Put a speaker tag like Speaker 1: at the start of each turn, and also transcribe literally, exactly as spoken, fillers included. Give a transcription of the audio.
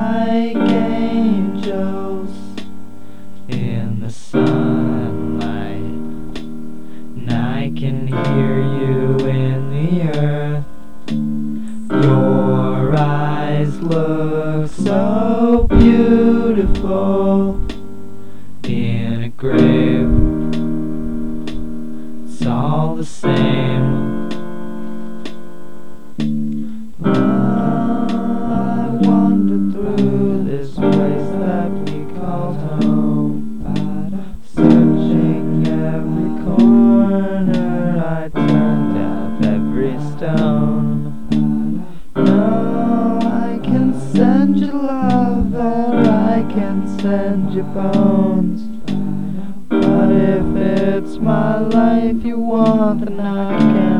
Speaker 1: like angels in the sunlight, and I can hear you in the earth. Your eyes look so beautiful in a grave. It's all the same. I wandered through this place that we called home, searching every corner. I turned up every stone. No, I can send you love, or I can send you bones. But if it's my life you want, then I can